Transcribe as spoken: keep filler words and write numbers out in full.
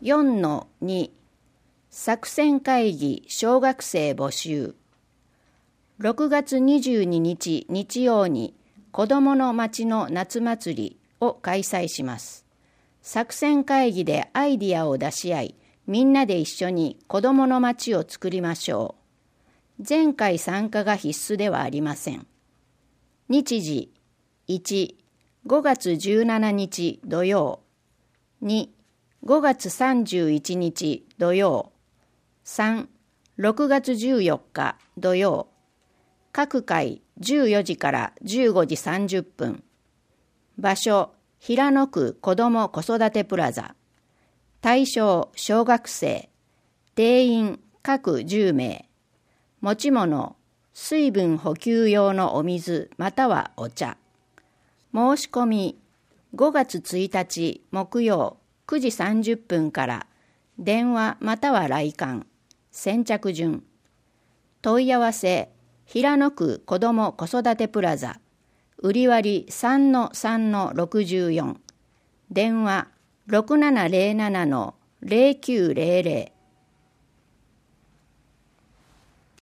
よんのに 作戦会議小学生募集。ろくがつにじゅうににち日曜に子どもの町の夏祭りを開催します。作戦会議でアイディアを出し合い、みんなで一緒に子どもの町を作りましょう。前回参加が必須ではありません。日時いち、ごがつじゅうしちにち土曜。に、ごがつさんじゅういちにち土曜。さん、ろくがつじゅうよっか土曜。各回じゅうよじからじゅうごじさんじゅっぷん。場所、平野区子ども子育てプラザ。対象、小学生。定員、各じゅうめい。持ち物、水分補給用のお水またはお茶。申し込み、ごがつついたち木曜くじさんじゅっぷんから電話または来館。先着順。問い合わせ、平野区子ども子育てプラザ。売割 さんのさんのろくじゅうよん。電話 ろくななゼロななのゼロきゅうゼロゼロ。